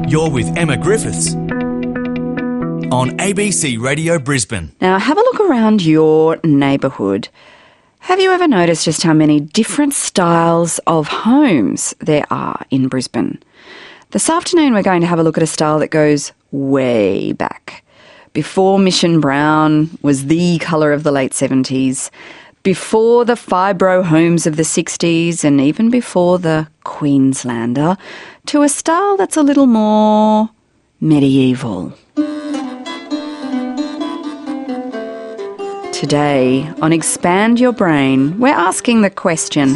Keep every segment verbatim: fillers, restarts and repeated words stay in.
You're with Emma Griffiths on A B C Radio Brisbane. Now, have a look around your neighbourhood. Have you ever noticed just how many different styles of homes there are in Brisbane? This afternoon we're going to have a look at a style that goes way back. Before Mission Brown was the colour of the late seventies, before the fibro homes of the sixties, and even before the Queenslander, to a style that's a little more medieval. Today, on Expand Your Brain, we're asking the question,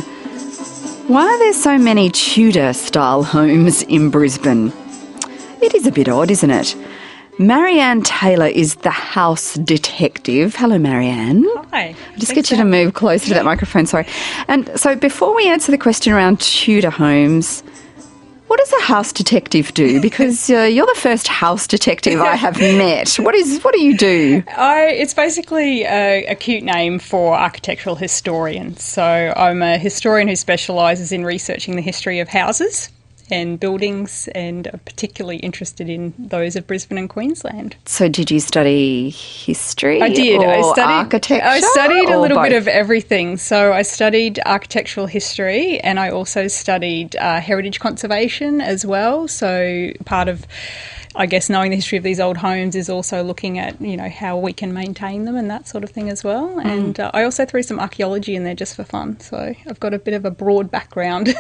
why are there so many Tudor-style homes in Brisbane? It is a bit odd, isn't it? Marianne Taylor is the house detective. Hello, Marianne. Hi. I'll just get you to move closer to that microphone, sorry. And so before we answer the question around Tudor homes, what does a house detective do? Because uh, you're the first house detective I have met. What is? What do you do? I, it's basically a, a cute name for architectural historian. So I'm a historian who specialises in researching the history of houses and buildings, and are particularly interested in those of Brisbane and Queensland. So did you study history? I did. Or I studied architecture? I studied a little both? bit of everything. So I studied architectural history, and I also studied uh, heritage conservation as well. So part of, I guess, knowing the history of these old homes is also looking at, you know, how we can maintain them and that sort of thing as well. Mm. And uh, I also threw some archaeology in there just for fun. So I've got a bit of a broad background.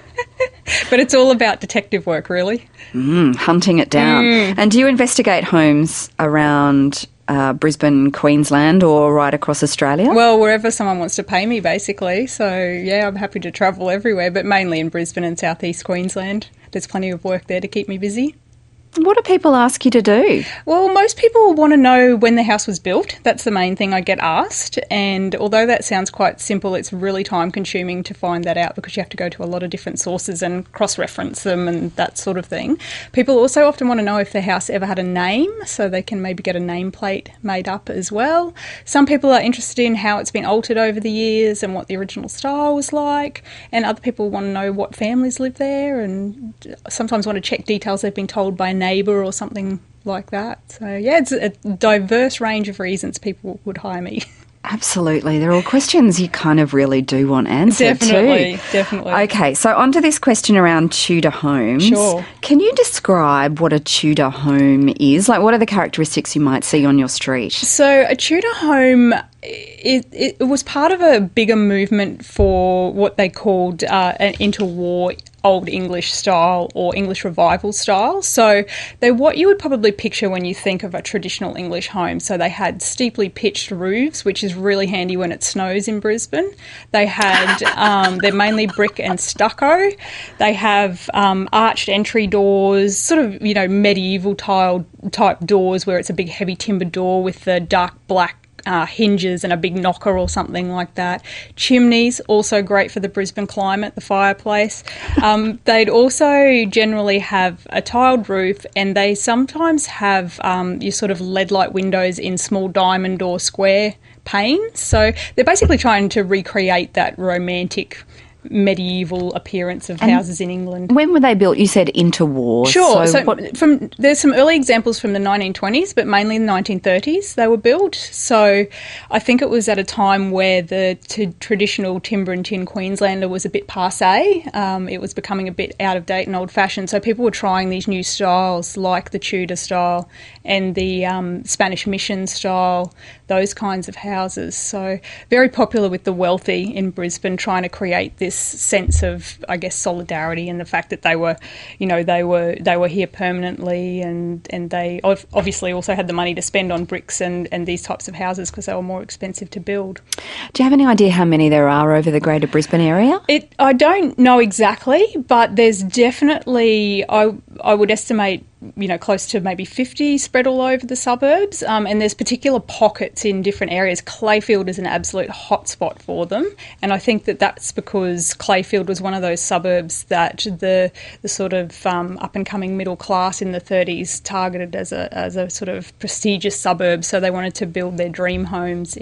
But it's all about detective work, really. Mm, hunting it down. Mm. And do you investigate homes around uh, Brisbane, Queensland, or right across Australia? Well, wherever someone wants to pay me, basically. So, yeah, I'm happy to travel everywhere, but mainly in Brisbane and southeast Queensland. There's plenty of work there to keep me busy. What do people ask you to do? Well, most people want to know when the house was built. That's the main thing I get asked. And although that sounds quite simple, it's really time consuming to find that out because you have to go to a lot of different sources and cross-reference them and that sort of thing. People also often want to know if the house ever had a name, so they can maybe get a nameplate made up as well. Some people are interested in how it's been altered over the years and what the original style was like. And other people want to know what families live there and sometimes want to check details they've been told by neighbour or something like that. So, yeah, it's a diverse range of reasons people would hire me. Absolutely. They're all questions you kind of really do want answered definitely, too. Definitely. Okay, so on to this question around Tudor homes. Sure. Can you describe what a Tudor home is? Like, what are the characteristics you might see on your street? So a Tudor home, it, it, it was part of a bigger movement for what they called uh, an interwar Old English style or English revival style. So they're what you would probably picture when you think of a traditional English home. So they had steeply pitched roofs, which is really handy when it snows in Brisbane. They had, um, they're mainly brick and stucco. They have um, arched entry doors, sort of, you know, medieval tiled type doors where it's a big heavy timber door with the dark black Uh, hinges and a big knocker or something like that. Chimneys, also great for the Brisbane climate, the fireplace. Um, they'd also generally have a tiled roof, and they sometimes have um, your sort of lead light windows in small diamond or square panes. So they're basically trying to recreate that romantic medieval appearance of and houses in England. When were they built? You said interwar. Sure. So, so what... from there's some early examples from the nineteen twenties, but mainly in the nineteen thirties they were built. So I think it was at a time where the t- traditional timber and tin Queenslander was a bit passé. Um, it was becoming a bit out of date and old-fashioned. So people were trying these new styles like the Tudor style and the um, Spanish Mission style, those kinds of houses. So very popular with the wealthy in Brisbane, trying to create this sense of, I guess, solidarity and the fact that they were, you know, they were they were here permanently, and, and they obviously also had the money to spend on bricks and, and these types of houses because they were more expensive to build. Do you have any idea how many there are over the Greater Brisbane area? It I don't know exactly, but there's definitely, I I would estimate, you know, close to maybe fifty spread all over the suburbs, um, and there's particular pockets in different areas. Clayfield is an absolute hotspot for them, and I think that that's because Clayfield was one of those suburbs that the the sort of um, up and coming middle class in the thirties targeted as a as a sort of prestigious suburb. So they wanted to build their dream homes in that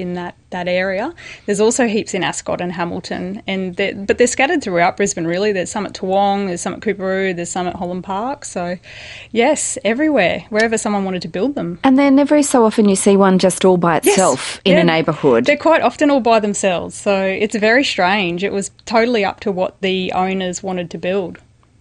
that area. There's also heaps in Ascot and Hamilton, and they're, but they're scattered throughout Brisbane, really. There's some at Toowong, there's some at Coorparoo, there's some at Holland Park. So, yes, everywhere, wherever someone wanted to build them. And then every so often you see one just all by itself yes. in yeah. a neighbourhood. They're quite often all by themselves, so it's very strange. It was totally up to what the owners wanted to build.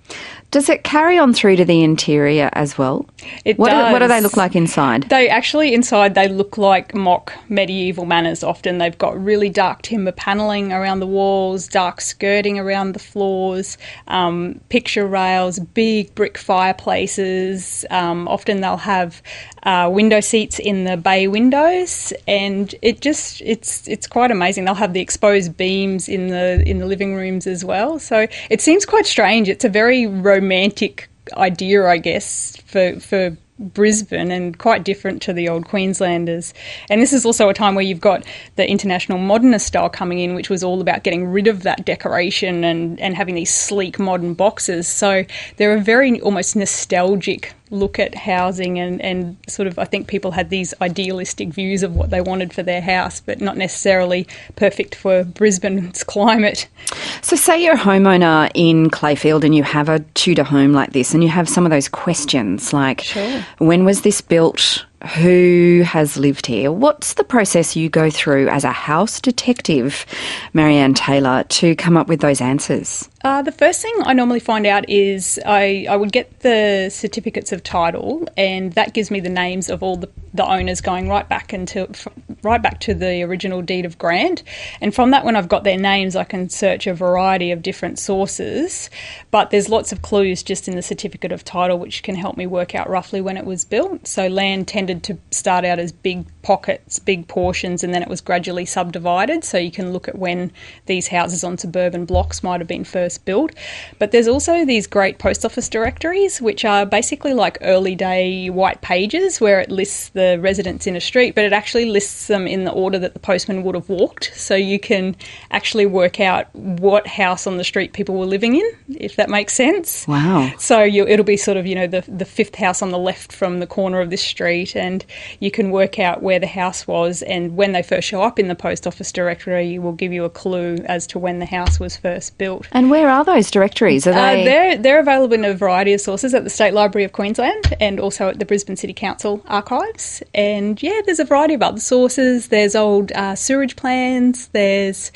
Does it carry on through to the interior as well? It what does. Do, what do they look like inside? They actually, inside, they look like mock medieval manors often. They've got really dark timber panelling around the walls, dark skirting around the floors, um, picture rails, big brick fireplaces. Um, often they'll have uh, window seats in the bay windows, and it just it's it's quite amazing. They'll have the exposed beams in the in the living rooms as well. So it seems quite strange. It's a very romantic idea, I guess, for for Brisbane, and quite different to the old Queenslanders. And this is also a time where you've got the international modernist style coming in, which was all about getting rid of that decoration and, and having these sleek modern boxes. So they're a very almost nostalgic look at housing, and, and sort of I think people had these idealistic views of what they wanted for their house, but not necessarily perfect for Brisbane's climate. So say you're a homeowner in Clayfield and you have a Tudor home like this, and you have some of those questions like, sure. when was this built? Who has lived here? What's the process you go through as a house detective, Marianne Taylor, to come up with those answers? Uh, the first thing I normally find out is I, I would get the certificates of title, and that gives me the names of all the, the owners going right back until right back to the original deed of grant. And from that, when I've got their names, I can search a variety of different sources. But there's lots of clues just in the certificate of title which can help me work out roughly when it was built. So land tended to start out as big pockets, big portions, and then it was gradually subdivided. So you can look at when these houses on suburban blocks might have been first built. But there's also these great post office directories, which are basically like early day white pages where it lists the residents in a street, but it actually lists them in the order that the postman would have walked. So you can actually work out what house on the street people were living in, if that makes sense. Wow. So you, it'll be sort of, you know, the, the fifth house on the left from the corner of this street, and you can work out where the house was, and when they first show up in the post office directory will give you a clue as to when the house was first built. And where are those directories? Are they... Uh, they're, they're available in a variety of sources at the State Library of Queensland and also at the Brisbane City Council archives. And yeah, there's a variety of other sources. There's old uh, sewerage plans. There's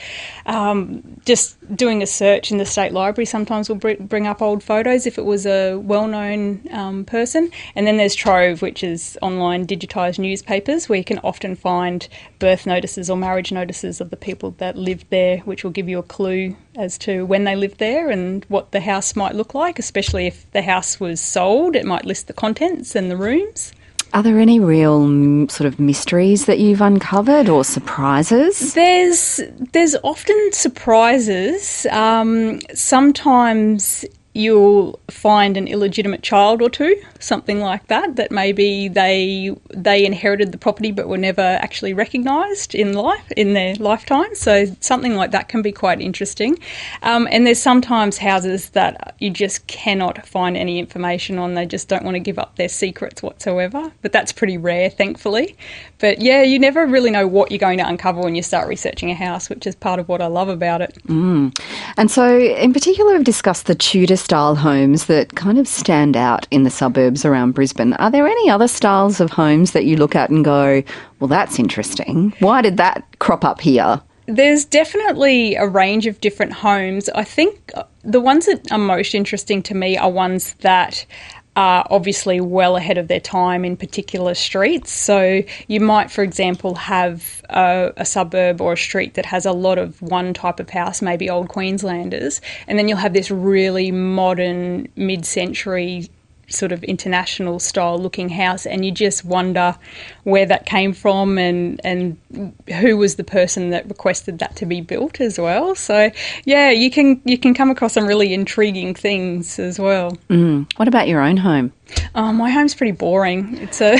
um, just doing a search in the State Library sometimes will br- bring up old photos if it was a well-known um, person. And then there's Trove, which is online digitised newspapers where you can often find birth notices or marriage notices of the people that lived there, which will give you a clue as to when they lived there and what the house might look like, especially if the house was sold. It might list the contents and the rooms. Are there any real mm, sort of mysteries that you've uncovered or surprises? There's there's often surprises. Um, sometimes you'll find an illegitimate child or two, something like that, that maybe they they inherited the property but were never actually recognised in life, in their lifetime. So something like that can be quite interesting. Um, and there's sometimes houses that you just cannot find any information on. They just don't want to give up their secrets whatsoever. But that's pretty rare, thankfully. But yeah, you never really know what you're going to uncover when you start researching a house, which is part of what I love about it. Mm. And so in particular, we've discussed the Tudor style homes that kind of stand out in the suburbs around Brisbane. Are there any other styles of homes that you look at and go, well, that's interesting? Why did that crop up here? There's definitely a range of different homes. I think the ones that are most interesting to me are ones that are obviously well ahead of their time in particular streets. So you might, for example, have a, a suburb or a street that has a lot of one type of house, maybe old Queenslanders, and then you'll have this really modern mid-century sort of international style looking house, and you just wonder where that came from and and who was the person that requested that to be built as well. So yeah, you can you can come across some really intriguing things as well. Mm. What about your own home? Oh, my home's pretty boring. It's a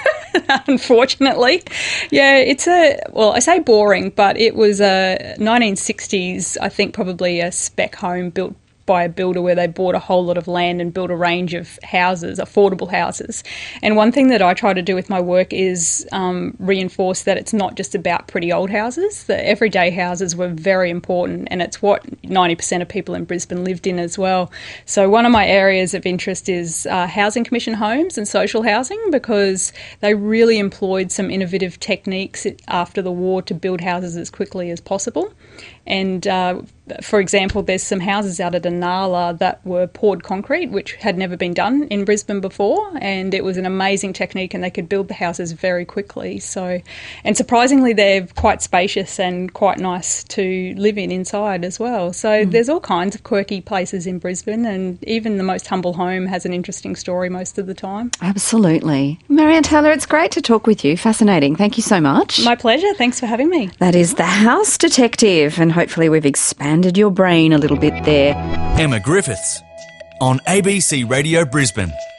unfortunately, yeah, it's a well, I say boring, but it was a nineteen sixties, I think, probably a spec home built by a builder where they bought a whole lot of land and built a range of houses, affordable houses. And one thing that I try to do with my work is um, reinforce that it's not just about pretty old houses. The everyday houses were very important, and it's what ninety percent of people in Brisbane lived in as well. So one of my areas of interest is uh, housing commission homes and social housing, because they really employed some innovative techniques after the war to build houses as quickly as possible. And uh, for example, there's some houses out at Inala that were poured concrete, which had never been done in Brisbane before, and it was an amazing technique, and they could build the houses very quickly. So, and surprisingly, they're quite spacious and quite nice to live in inside as well. So mm. there's all kinds of quirky places in Brisbane, and even the most humble home has an interesting story most of the time. Absolutely. Marianne Taylor, it's great to talk with you. Fascinating. Thank you so much. My pleasure. Thanks for having me. That is The House Detective, and hopefully we've expanded your brain a little bit there. Emma Griffiths on A B C Radio Brisbane.